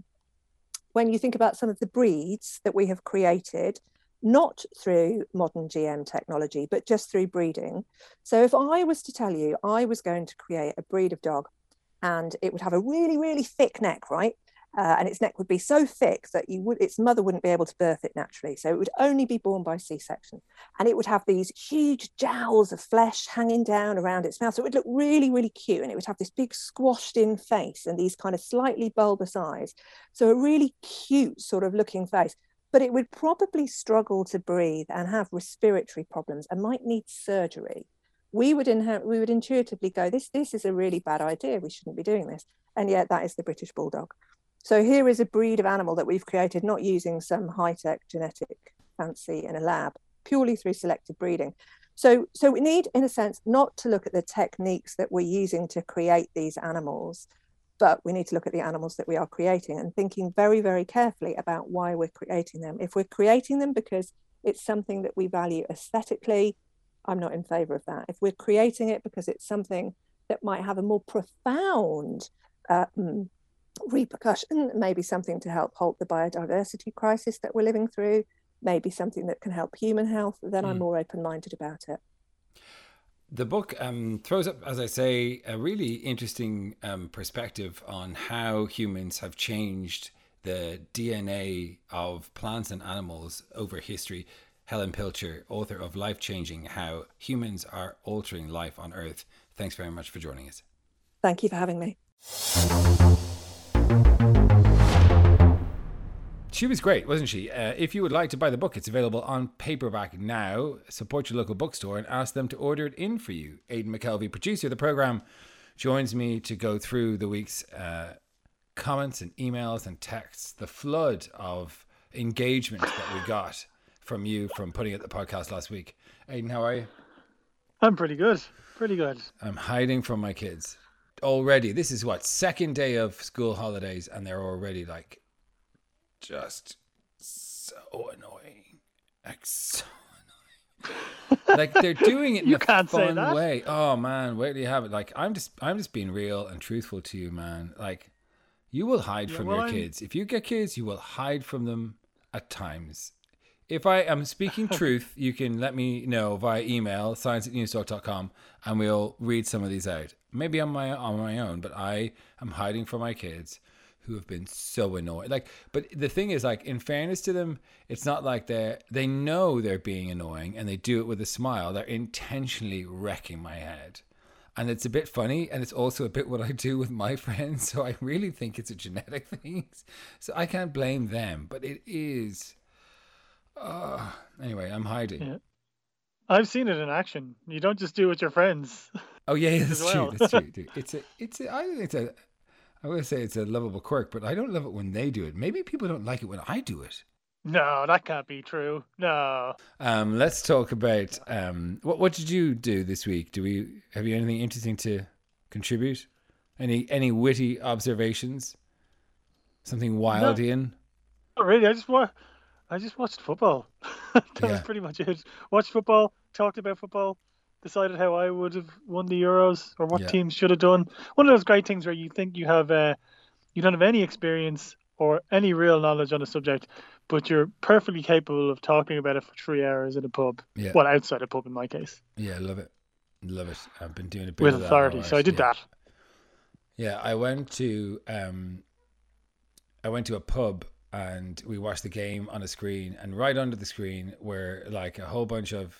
of the breeds that we have created, not through modern GM technology, but just through breeding. So if I was to tell you I was going to create a breed of dog and it would have a really, really thick neck, right? And its neck would be so thick that its mother wouldn't be able to birth it naturally. So it would only be born by C-section. And it would have these huge jowls of flesh hanging down around its mouth. So it would look really, really cute. And it would have this big squashed in face and these kind of slightly bulbous eyes. So a really cute sort of looking face. But it would probably struggle to breathe and have respiratory problems and might need surgery. We would intuitively go, this is a really bad idea. We shouldn't be doing this. And yet that is the British Bulldog. So here is a breed of animal that we've created, not using some high-tech genetic fancy in a lab, purely through selective breeding. So we need, in a sense, not to look at the techniques that we're using to create these animals, but we need to look at the animals that we are creating and thinking very, very carefully about why we're creating them. If we're creating them because it's something that we value aesthetically, I'm not in favor of that. If we're creating it because it's something that might have a more profound repercussion, maybe something to help halt the biodiversity crisis that we're living through, maybe something that can help human health, then I'm more open-minded about it. The book throws up, as I say, a really interesting perspective on how humans have changed the DNA of plants and animals over history. Helen Pilcher, author of Life Changing: How Humans Are Altering Life on Earth. Thanks very much for joining us. Thank you for having me. She was great, wasn't she? If you would like to buy the book, it's available on paperback now. Support your local bookstore and ask them to order it in for you. Aidan McKelvey, producer of the programme, joins me to go through the week's comments and emails and texts, the flood of engagement that we got from you from putting out the podcast last week. Aidan, how are you? I'm pretty good. Pretty good. I'm hiding from my kids already. This is second day of school holidays, and they're already just so annoying. So annoying. They're doing it in a fun way. Oh man, where do you have it? I'm just being real and truthful to you, man. You will hide from your kids. If you get kids, you will hide from them at times. If I am speaking truth, you can let me know via email, science@newstalk.com, and we'll read some of these out. Maybe on my own, but I am hiding from my kids who have been so annoying. But the thing is, in fairness to them, it's not like they know they're being annoying and they do it with a smile. They're intentionally wrecking my head. And it's a bit funny, and it's also a bit what I do with my friends. So I really think it's a genetic thing. So I can't blame them, but it is. Anyway, I'm hiding. Yeah. I've seen it in action. You don't just do it with your friends. Oh yeah, that's true. That's true. Dude. I think it's a. I would say it's a lovable quirk, but I don't love it when they do it. Maybe people don't like it when I do it. No, that can't be true. No. Let's talk about what did you do this week? Have you anything interesting to contribute? Any witty observations? Something wild, Ian? Not really. I just watched football. That was pretty much it. Watched football, talked about football, decided how I would have won the Euros or what teams should have done. One of those great things where you think you have you don't have any experience or any real knowledge on a subject, but you're perfectly capable of talking about it for 3 hours in a pub. Yeah. Well, outside a pub in my case. Yeah, love it. Love it. I've been doing a bit with of that authority, so I did that. Yeah, I went to a pub and we watched the game on a screen, and right under the screen were like a whole bunch of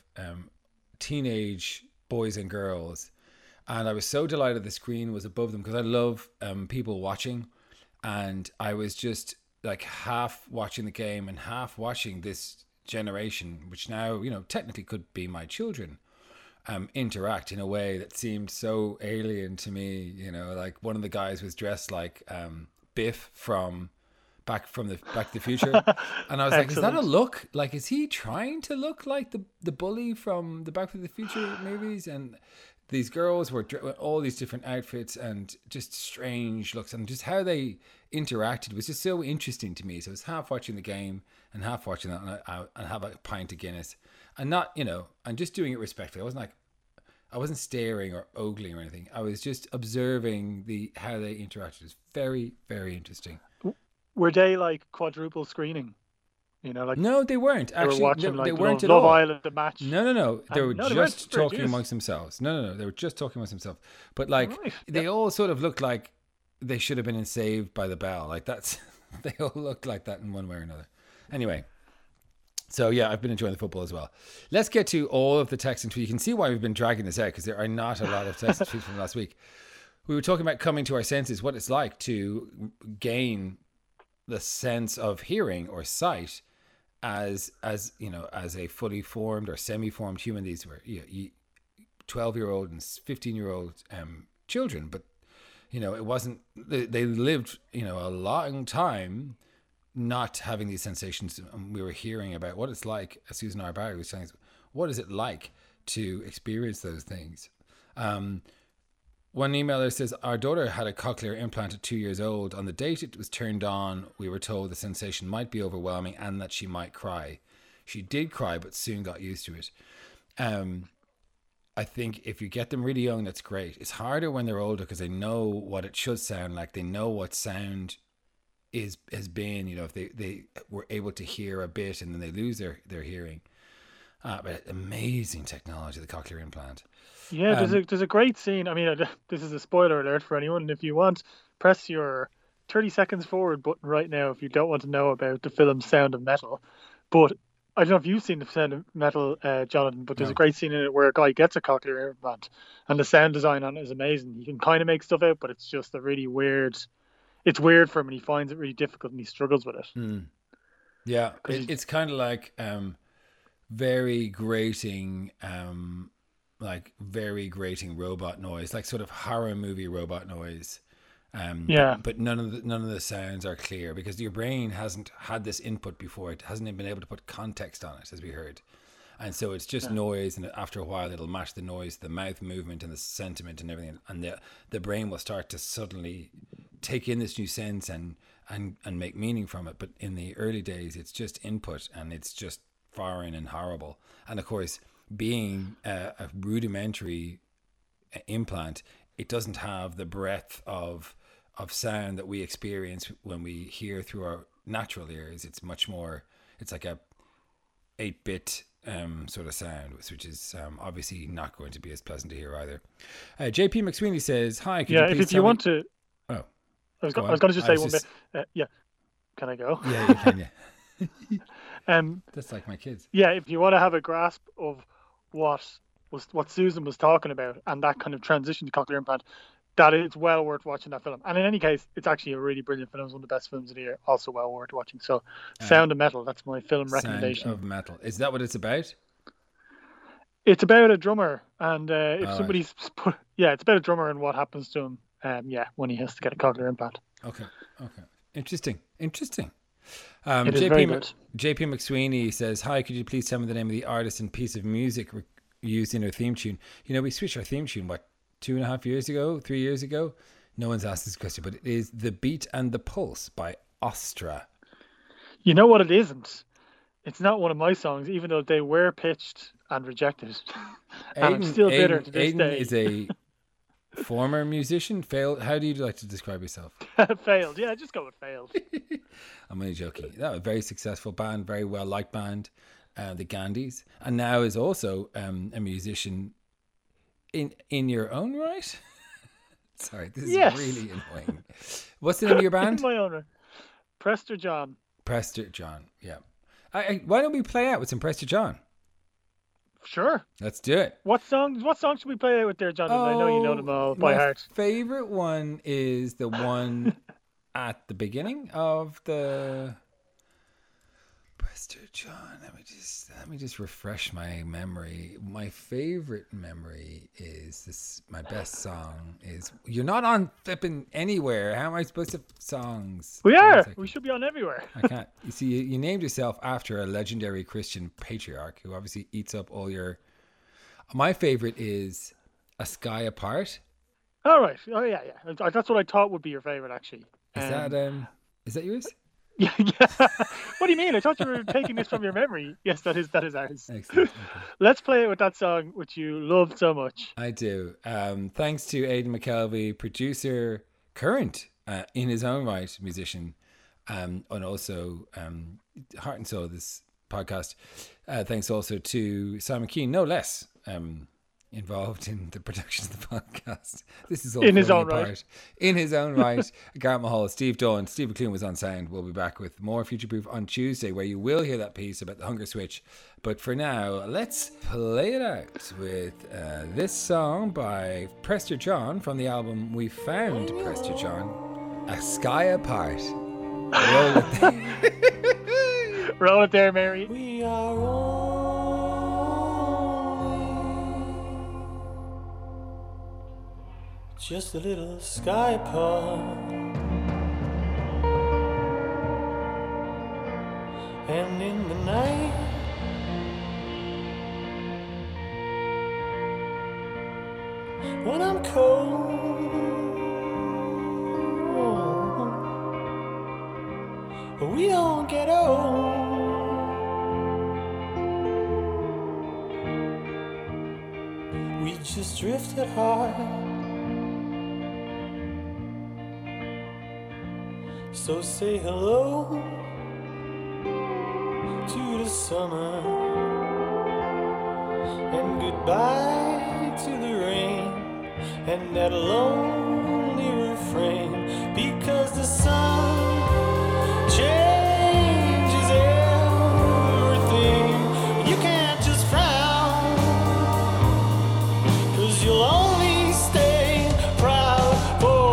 teenage boys and girls, and I was so delighted the screen was above them because I love people watching, and I was just like half watching the game and half watching this generation, which now, you know, technically could be my children, interact in a way that seemed so alien to me. You know, like one of the guys was dressed like Biff from Back to the Future, and I was like, is that a look? Like, is he trying to look like the bully from the Back to the Future movies? And these girls were all these different outfits and just strange looks, and just how they interacted was just so interesting to me. So I was half watching the game and half watching that, and have a pint of Guinness, and not, you know, and just doing it respectfully. I wasn't staring or ogling or anything. I was just observing how they interacted. It was very, very interesting. Were they like quadruple screening? You know, like no, they weren't. Actually, they were watching they like weren't Love at all. Island, the match. No. They were just talking juice. amongst themselves. No. They were just talking amongst themselves. But like, they all sort of looked like they should have been in Saved by the Bell. Like that's, they all looked like that in one way or another. Anyway. So yeah, I've been enjoying the football as well. Let's get to all of the text and tweets. You can see why we've been dragging this out, because there are not a lot of text and tweets from last week. We were talking about coming to our senses, what it's like to gain the sense of hearing or sight as you know, as a fully formed or semi-formed human. These were 12-year-old and 15-year-old children, but you know, it wasn't. They lived, you know, a long time not having these sensations. We were hearing about what it's like. Susan Arbari was saying, what is it like to experience those things? One emailer says, our daughter had a cochlear implant at 2 years old. On the date it was turned on, we were told the sensation might be overwhelming and that she might cry. She did cry, but soon got used to it. I think if you get them really young, that's great. It's harder when they're older because they know what it should sound like. They know what sound has been, you know, if they were able to hear a bit and then they lose their hearing. But amazing technology, the cochlear implant. Yeah, there's a great scene. I mean, this is a spoiler alert for anyone. And if you want, press your 30 seconds forward button right now if you don't want to know about the film Sound of Metal. But I don't know if you've seen the Sound of Metal, Jonathan, but there's a great scene in it where a guy gets a cochlear implant and the sound design on it is amazing. You can kind of make stuff out, but it's just a really weird... It's weird for him and he finds it really difficult and he struggles with it. Yeah, it's kind of like very grating robot noise, like sort of horror movie robot noise. But none of the sounds are clear because your brain hasn't had this input before. It hasn't been able to put context on it, as we heard. And so it's just noise, and after a while it'll match the noise, the mouth movement and the sentiment and everything, and the brain will start to suddenly take in this new sense and make meaning from it. But in the early days it's just input and it's just foreign and horrible. And of course, being a rudimentary implant, it doesn't have the breadth of sound that we experience when we hear through our natural ears. It's much more, it's like a 8-bit sort of sound, which is obviously not going to be as pleasant to hear either. JP McSweeney says, hi, could you please if you want to... Oh. I was going to just say one bit. Yeah. Can I go? Yeah, you can, yeah. That's like my kids. Yeah, if you want to have a grasp of what Susan was talking about and that kind of transition to cochlear implant, that it's well worth watching that film. And in any case, it's actually a really brilliant film. It's one of the best films of the year. Also well worth watching. So Sound of Metal, that's my film recommendation. Sound of Metal. Is that what it's about? It's about a drummer. And it's about a drummer and what happens to him. When he has to get a cochlear implant. Okay. Interesting. It is JP very good. McSweeney says, hi, could you please tell me the name of the artist and piece of music used in our theme tune? You know, we switched our theme tune, 3 years ago? No one's asked this question, but it is The Beat and the Pulse by Ostra. You know what it isn't? It's not one of my songs, even though they were pitched and rejected. And I'm still bitter to this Aidan day. is a former musician. Failed. How do you like to describe yourself? Failed. Yeah, just go with failed. I'm only joking. No, a very successful band, very well liked band, the Gandhis, and now is also a musician in your own right. Sorry, this is really annoying. What's the name of your band? My owner, Prester John. Prester John. Yeah. Why don't we play out with some Prester John? Sure. Let's do it. What song should we play out with there, Jonathan? I know you know them all by heart. My favorite one is the one at the beginning of the Prester John. Let me just refresh my memory. My favorite memory is this. My best song is "You're Not on Flipping Anywhere." How am I supposed to songs? We are. We should be on everywhere. I can't. You see, you named yourself after a legendary Christian patriarch who obviously eats up all your. My favorite is "A Sky Apart." All right. Oh yeah. That's what I thought would be your favorite, actually. Is that yours? Yeah. What do you mean? I thought you were taking this from your memory. Yes, that is ours. Excellent. Okay. Let's play it with that song which you loved so much. I do. Thanks to Aidan McKelvey, producer, current in his own right musician, and also heart and soul of this podcast. Thanks also to Simon Keane, no less. Involved in the production of the podcast. This is all in his own apart. right. In his own right. Garrett Mahal, Steve Dawn, Steve McClune was on sound. We'll be back with more Future Proof on Tuesday, where you will hear that piece about the hunger switch. But for now, let's play it out with this song by Prester John from the album We Found Prester John, A Sky Apart. Roll it there. Roll it there, Mary. We are just a little sky apart, and in the night when I'm cold, we don't get old. We just drifted hard. So say hello to the summer and goodbye to the rain and that lonely refrain, because the sun changes everything. You can't just frown, 'cause you'll only stay proud for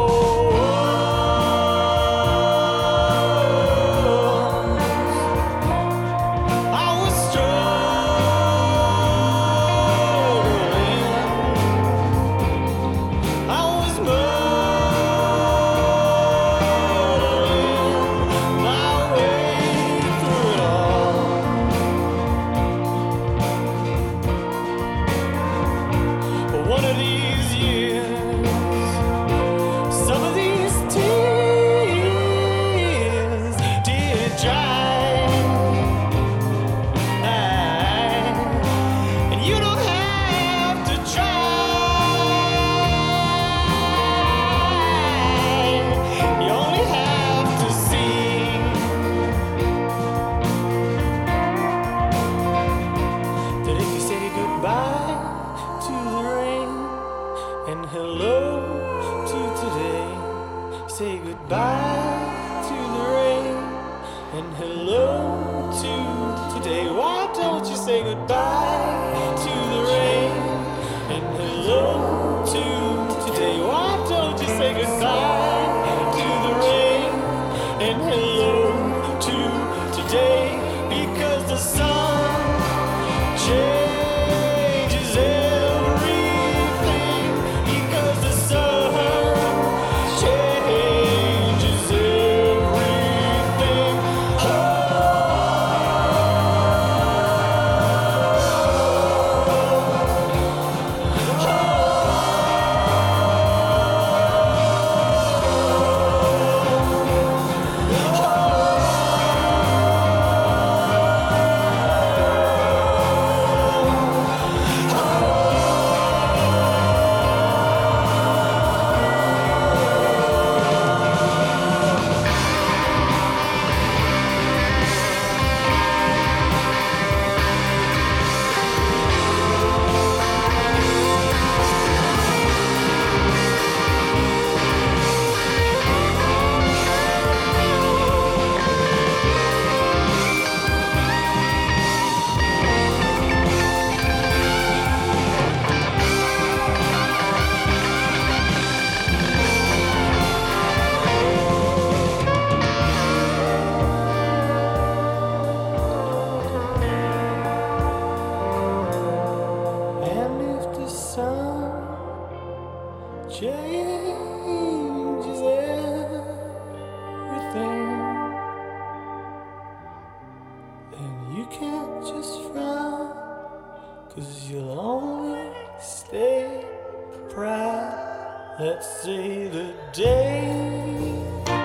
Let's say the day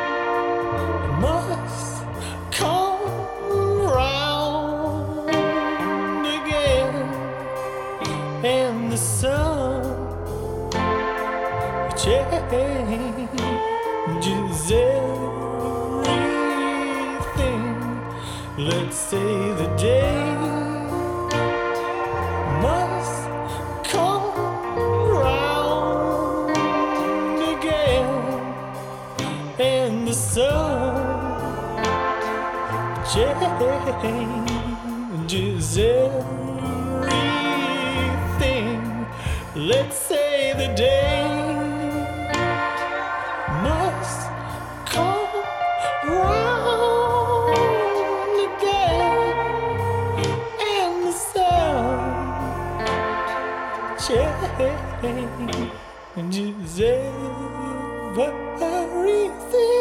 must come round again, and the sun changes everything. Let's say the day must come round again, and the sun changes everything. Let's say the day must come round again, and the sun changes everything.